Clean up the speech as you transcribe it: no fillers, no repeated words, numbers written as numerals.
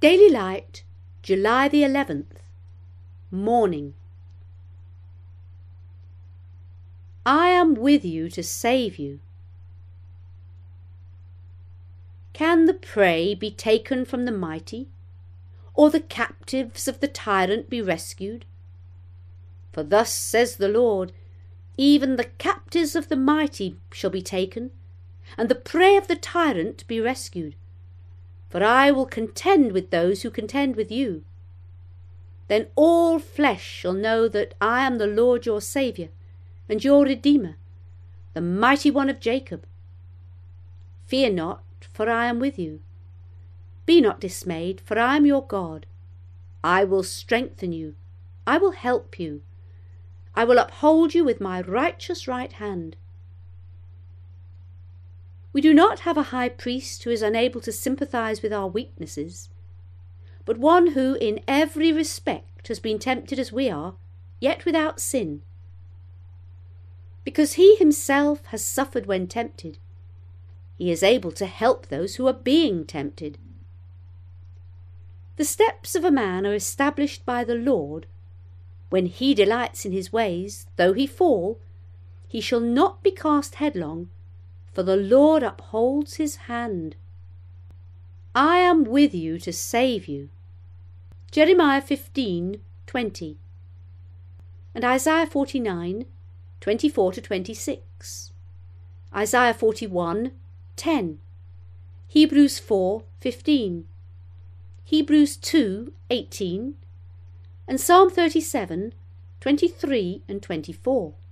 Daily Light, July the 11th. Morning. I am with you to save you. Can the prey be taken from the mighty, or the captives of the tyrant be rescued? For thus says the Lord, even the captives of the mighty shall be taken, and the prey of the tyrant be rescued. For I will contend with those who contend with you. Then all flesh shall know that I am the Lord your Saviour, and your Redeemer, the mighty one of Jacob. Fear not, for I am with you. Be not dismayed, for I am your God. I will strengthen you. I will help you. I will uphold you with my righteous right hand. We do not have a high priest who is unable to sympathize with our weaknesses, but one who in every respect has been tempted as we are, yet without sin. Because he himself has suffered when tempted, he is able to help those who are being tempted. The steps of a man are established by the Lord. When he delights in his ways, though he fall, he shall not be cast headlong, for the Lord upholds his hand. I am with you to save you. Jeremiah 15:20 and Isaiah 49:24-26. Isaiah 41:10. Hebrews 4:15. Hebrews 2:18. And Psalm 37:23 and 24.